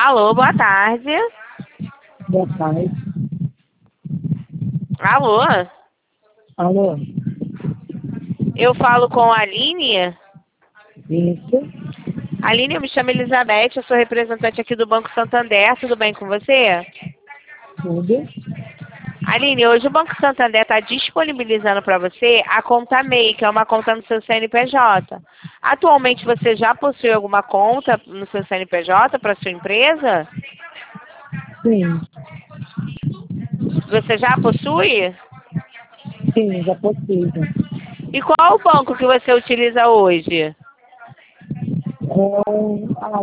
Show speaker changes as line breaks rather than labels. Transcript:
Alô, boa tarde.
Boa tarde.
Alô,
Alô?
eu falo com a Aline.
Isso?
Aline, eu me chamo Elizabeth, eu sou representante aqui do Banco Santander, tudo bem com você?
Tudo?
Aline, hoje o Banco Santander está disponibilizando para você a conta MEI, que é uma conta no seu CNPJ. Atualmente você já possui alguma conta no seu CNPJ para sua empresa?
Sim.
Você já possui?
Sim, já possível.
E qual o banco que você utiliza hoje?
Com a